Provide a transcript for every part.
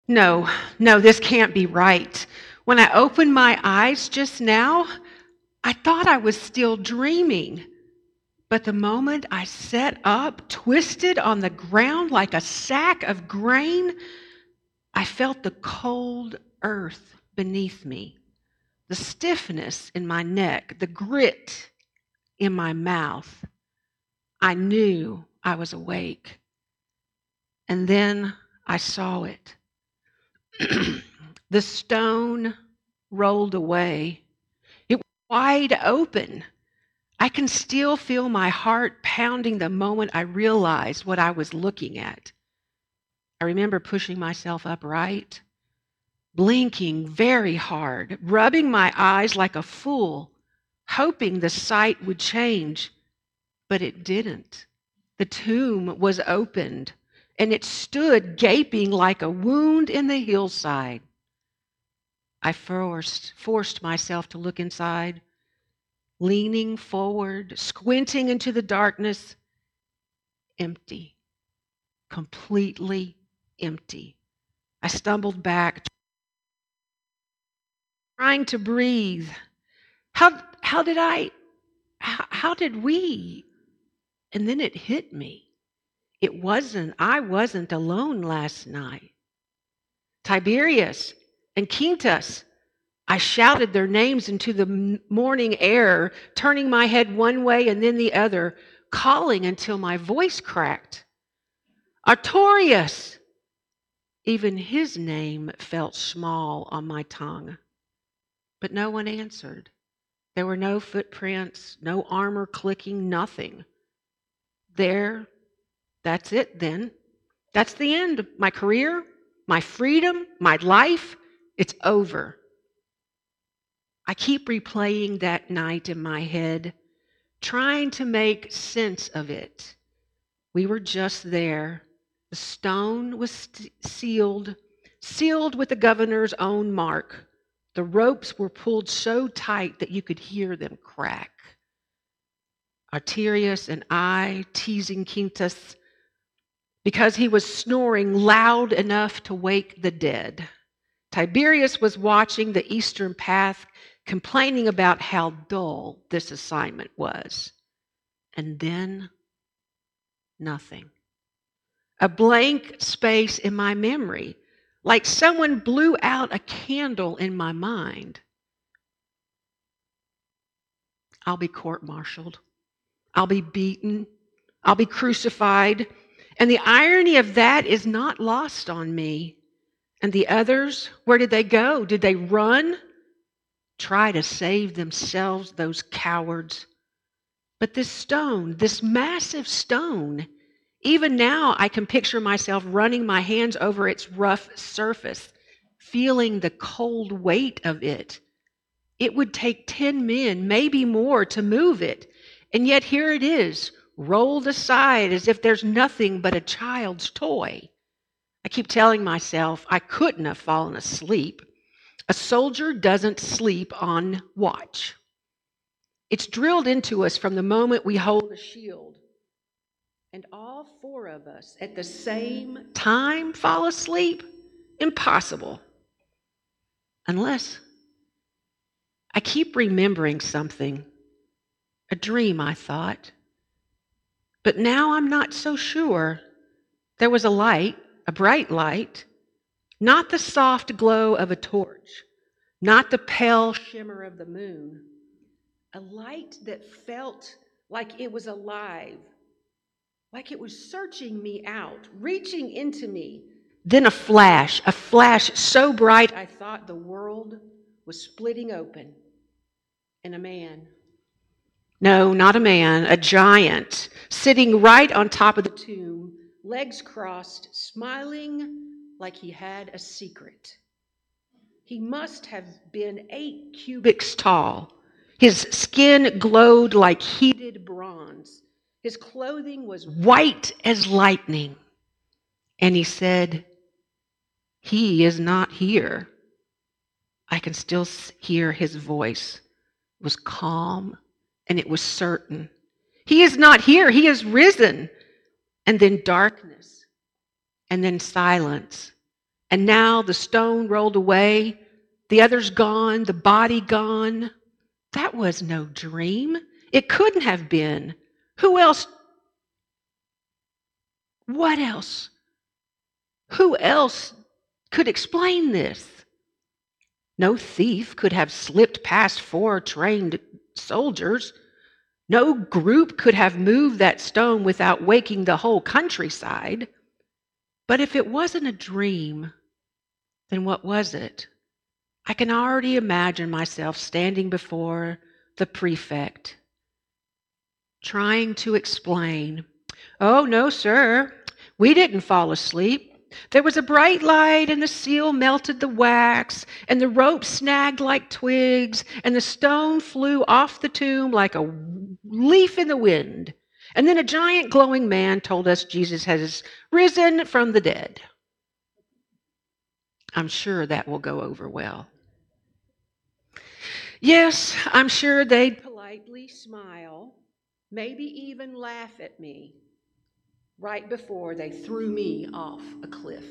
No, this can't be right. When I opened my eyes just now, I thought I was still dreaming. But the moment I sat up, twisted on the ground like a sack of grain, I felt the cold earth beneath me, the stiffness in my neck, the grit in my mouth. I knew I was awake. And then I saw it. The stone rolled away. It was wide open. I can still feel my heart pounding the moment I realized what I was looking at. I remember pushing myself upright, blinking very hard, rubbing my eyes like a fool, hoping the sight would change, but it didn't. The tomb was opened, and it stood gaping like a wound in the hillside. I forced myself to look inside, leaning forward, squinting into the darkness. Empty, completely empty. I stumbled back, trying to breathe. How did we? And then it hit me. I wasn't alone last night. Tiberius and Quintus. I shouted their names into the morning air, turning my head one way and then the other, calling until my voice cracked. Artorius! Even his name felt small on my tongue. But no one answered. There were no footprints, no armor clicking, nothing. That's it then. That's the end. My career, my freedom, my life, it's over. I keep replaying that night in my head, trying to make sense of it. We were just there. The stone was sealed with the governor's own mark. The ropes were pulled so tight that you could hear them crack. Arterius and I teasing Quintus because he was snoring loud enough to wake the dead. Tiberius was watching the eastern path, complaining about how dull this assignment was. And then, nothing. A blank space in my memory, like someone blew out a candle in my mind. I'll be court-martialed. I'll be beaten. I'll be crucified. And the irony of that is not lost on me. And the others, where did they go? Did they run? Try to save themselves, those cowards. But this stone, this massive stone, even now I can picture myself running my hands over its rough surface, feeling the cold weight of it. It would take 10 men, maybe more, to move it. And yet here it is, rolled aside as if there's nothing but a child's toy. I keep telling myself I couldn't have fallen asleep. A soldier doesn't sleep on watch. It's drilled into us from the moment we hold a shield. And all 4 of us at the same time fall asleep? Impossible. Unless I keep remembering something. A dream, I thought. But now I'm not so sure. There was a light, a bright light, not the soft glow of a torch, not the pale shimmer of the moon. A light that felt like it was alive, like it was searching me out, reaching into me. Then a flash so bright I thought the world was splitting open. And a man. No, not a man, a giant, sitting right on top of the tomb, legs crossed, smiling like he had a secret. He must have been 8 cubits tall. His skin glowed like heated bronze. His clothing was white as lightning. And he said, "He is not here." I can still hear his voice. It was calm and it was certain. He is not here. He is risen. And then darkness. And then silence. And now the stone rolled away, the others gone, the body gone. That was no dream. It couldn't have been. Who else? What else? Who else could explain this? No thief could have slipped past 4 trained soldiers. No group could have moved that stone without waking the whole countryside. But if it wasn't a dream, then what was it? I can already imagine myself standing before the prefect, trying to explain, "Oh, no, sir, we didn't fall asleep. There was a bright light, and the seal melted the wax, and the rope snagged like twigs, and the stone flew off the tomb like a leaf in the wind. And then a giant glowing man told us Jesus has risen from the dead." I'm sure that will go over well. Yes, I'm sure they'd politely smile, maybe even laugh at me, right before they threw me off a cliff.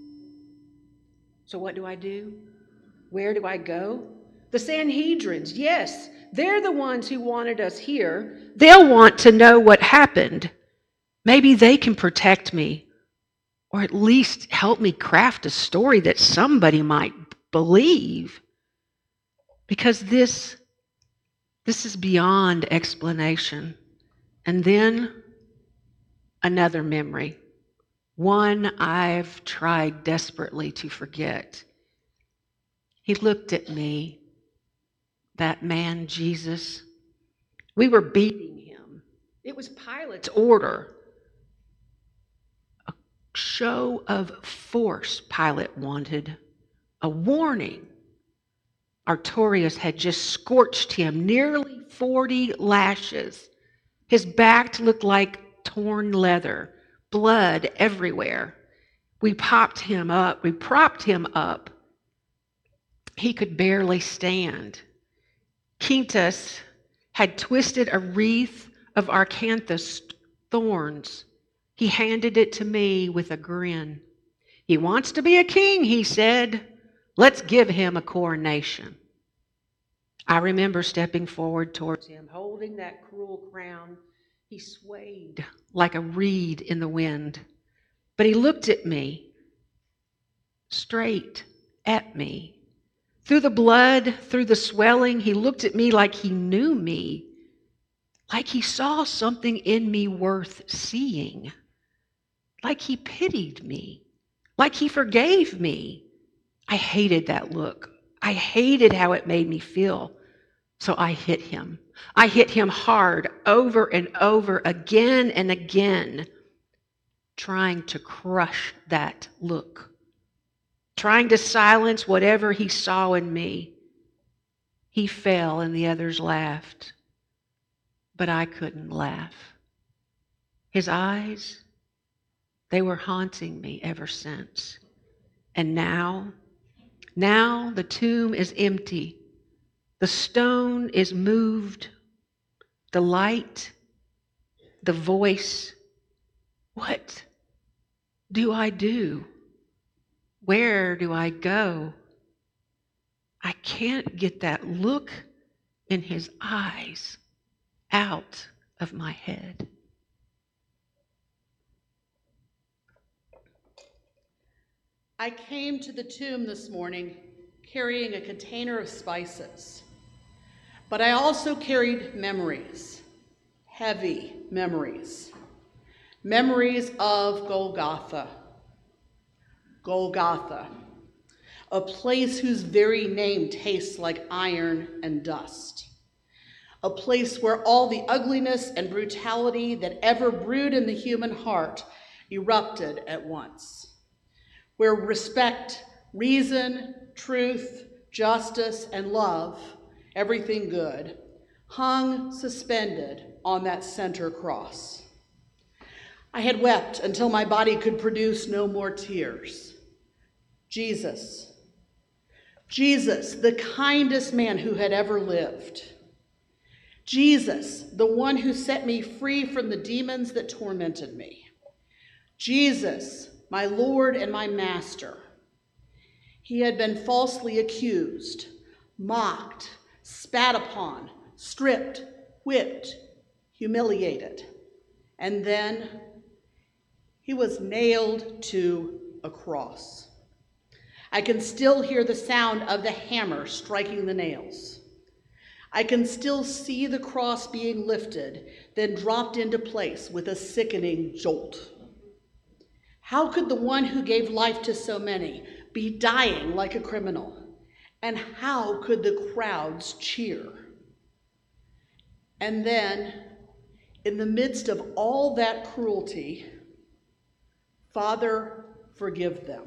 So what do? Where do I go? The Sanhedrins, yes, they're the ones who wanted us here. They'll want to know what happened. Maybe they can protect me, or at least help me craft a story that somebody might believe. Because this is beyond explanation. And then another memory, one I've tried desperately to forget. He looked at me, that man Jesus. We were beating him. It was Pilate's order. A show of force Pilate wanted, a warning. Artorius had just scorched him, nearly 40 lashes. His back looked like torn leather, blood everywhere. We propped him up. He could barely stand. Quintus had twisted a wreath of acanthus thorns. He handed it to me with a grin. "He wants to be a king," he said. "Let's give him a coronation." I remember stepping forward towards him, holding that cruel crown. He swayed like a reed in the wind. But he looked at me, straight at me. Through the blood, through the swelling, he looked at me like he knew me, like he saw something in me worth seeing, like he pitied me, like he forgave me. I hated that look. I hated how it made me feel. So I hit him. I hit him hard, over and over, again and again, trying to crush that look, trying to silence whatever he saw in me. He fell and the others laughed, but I couldn't laugh. His eyes, they were haunting me ever since. And now the tomb is empty. The stone is moved. The light, the voice. What do I do? Where do I go? I can't get that look in his eyes out of my head. I came to the tomb this morning carrying a container of spices, but I also carried memories, heavy memories, memories of Golgotha. Golgotha, a place whose very name tastes like iron and dust, a place where all the ugliness and brutality that ever brewed in the human heart erupted at once, where respect, reason, truth, justice, and love, everything good, hung suspended on that center cross. I had wept until my body could produce no more tears. Jesus, the kindest man who had ever lived. Jesus, the one who set me free from the demons that tormented me. Jesus, my Lord and my Master. He had been falsely accused, mocked, spat upon, stripped, whipped, humiliated. And then he was nailed to a cross. I can still hear the sound of the hammer striking the nails. I can still see the cross being lifted, then dropped into place with a sickening jolt. How could the one who gave life to so many be dying like a criminal? And how could the crowds cheer? And then, in the midst of all that cruelty, Father, forgive them.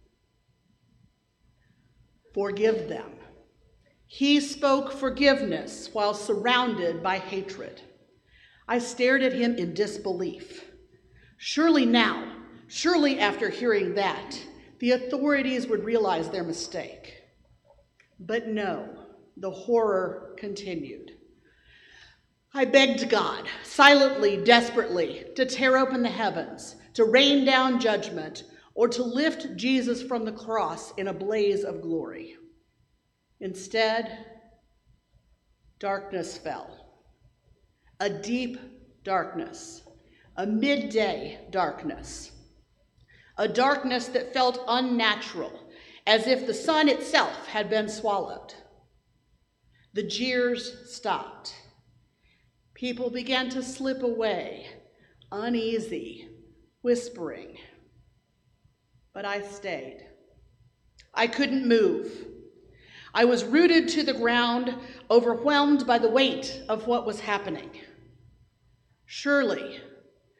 Forgive them. He spoke forgiveness while surrounded by hatred. I stared at him in disbelief. Surely now, surely after hearing that, the authorities would realize their mistake. But no, the horror continued. I begged God, silently, desperately, to tear open the heavens, to rain down judgment, or to lift Jesus from the cross in a blaze of glory. Instead, darkness fell. A deep darkness, a midday darkness, a darkness that felt unnatural, as if the sun itself had been swallowed. The jeers stopped. People began to slip away, uneasy, whispering. But I stayed. I couldn't move. I was rooted to the ground, overwhelmed by the weight of what was happening. Surely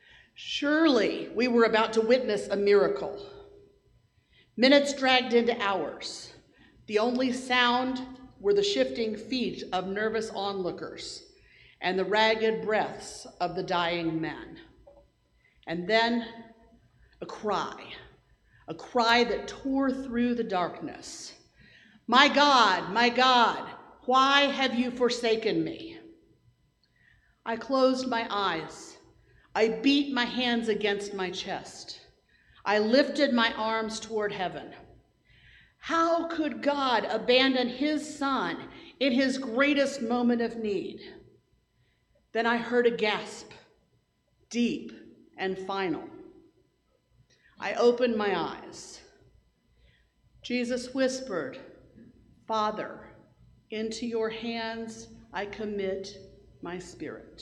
we were about to witness a miracle. Minutes dragged into hours. The only sound were the shifting feet of nervous onlookers and the ragged breaths of the dying men. And then a cry that tore through the darkness. My God, why have you forsaken me? I closed my eyes. I beat my hands against my chest. I lifted my arms toward heaven. How could God abandon his son in his greatest moment of need? Then I heard a gasp, deep and final. I opened my eyes. Jesus whispered, Father, into your hands I commit my spirit.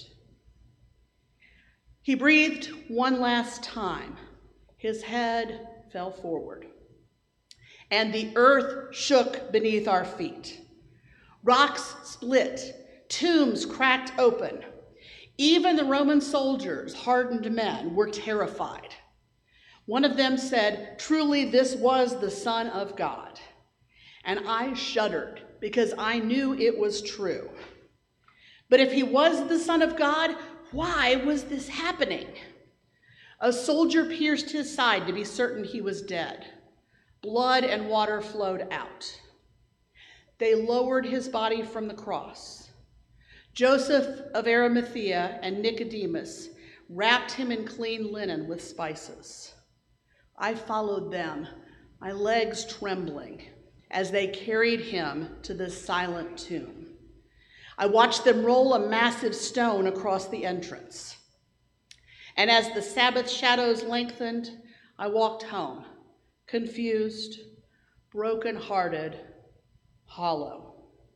He breathed one last time. His head fell forward, and the earth shook beneath our feet. Rocks split, tombs cracked open. Even the Roman soldiers, hardened men, were terrified. One of them said, truly this was the Son of God. And I shuddered because I knew it was true. But if he was the Son of God, why was this happening? A soldier pierced his side to be certain he was dead. Blood and water flowed out. They lowered his body from the cross. Joseph of Arimathea and Nicodemus wrapped him in clean linen with spices. I followed them, my legs trembling, as they carried him to the silent tomb. I watched them roll a massive stone across the entrance. And as the Sabbath shadows lengthened, I walked home, confused, broken-hearted, hollow.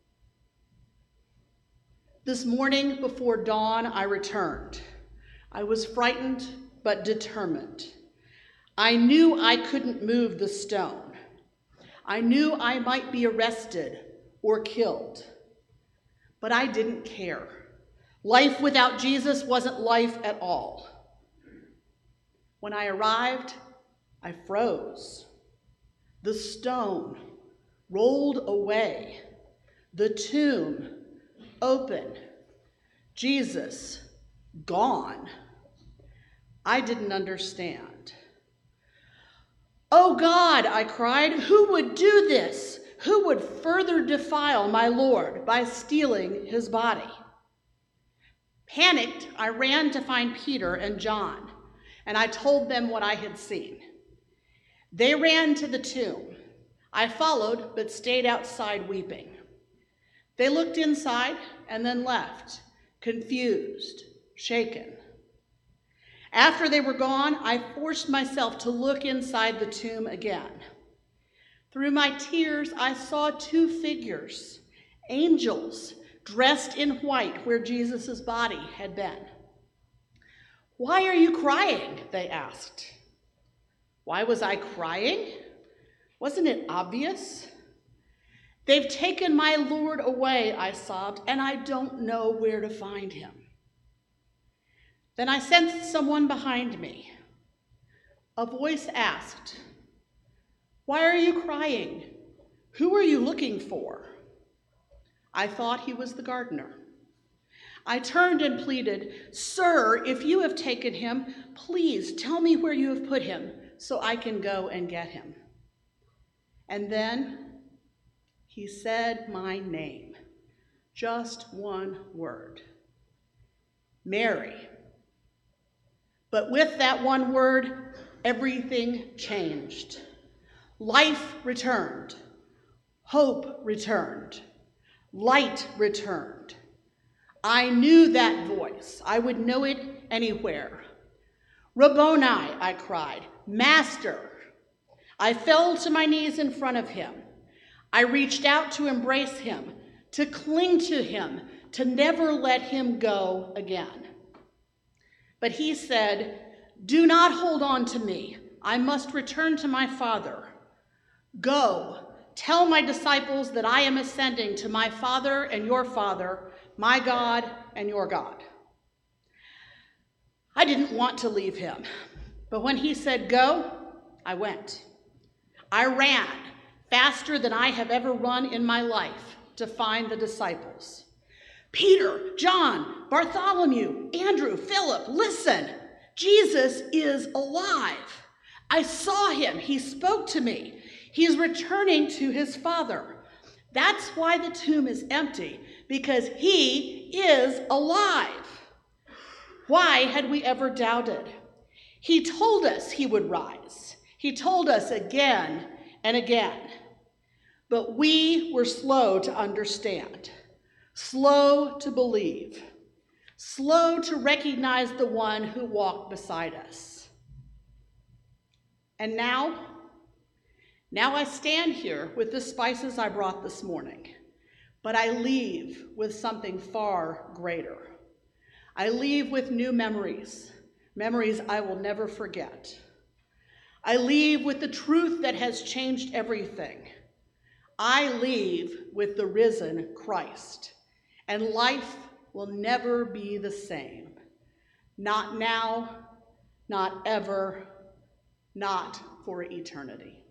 This morning before dawn, I returned. I was frightened but determined. I knew I couldn't move the stone. I knew I might be arrested or killed, but I didn't care. Life without Jesus wasn't life at all. When I arrived, I froze. The stone rolled away. The tomb open. Jesus gone. I didn't understand. Oh God, I cried, who would do this? Who would further defile my Lord by stealing his body? Panicked, I ran to find Peter and John, and I told them what I had seen. They ran to the tomb. I followed, but stayed outside weeping. They looked inside and then left, confused, shaken. After they were gone, I forced myself to look inside the tomb again. Through my tears, I saw two figures, angels, dressed in white where Jesus' body had been. "Why are you crying?" they asked. Why was I crying? Wasn't it obvious? "They've taken my Lord away," I sobbed, "and I don't know where to find him." Then I sensed someone behind me. A voice asked, "Why are you crying? Who are you looking for?" I thought he was the gardener. I turned and pleaded, "Sir, if you have taken him, please tell me where you have put him so I can go and get him." And then he said my name, just one word, "Mary." But with that one word, everything changed. Life returned. Hope returned. Light returned. I knew that voice. I would know it anywhere. "Rabboni," I cried, "Master." I fell to my knees in front of him. I reached out to embrace him, to cling to him, to never let him go again. But he said, "Do not hold on to me. I must return to my Father. Go, tell my disciples that I am ascending to my Father and your Father, my God and your God." I didn't want to leave him, but when he said go, I went. I ran faster than I have ever run in my life to find the disciples. "Peter, John, Bartholomew, Andrew, Philip, listen. Jesus is alive. I saw him. He spoke to me. He's returning to his Father. That's why the tomb is empty, because he is alive." Why had we ever doubted? He told us he would rise. He told us again and again. But we were slow to understand, slow to believe, slow to recognize the one who walked beside us. And now I stand here with the spices I brought this morning, but I leave with something far greater. I leave with new memories, memories I will never forget. I leave with the truth that has changed everything. I leave with the risen Christ, and life will never be the same. Not now, not ever, not for eternity.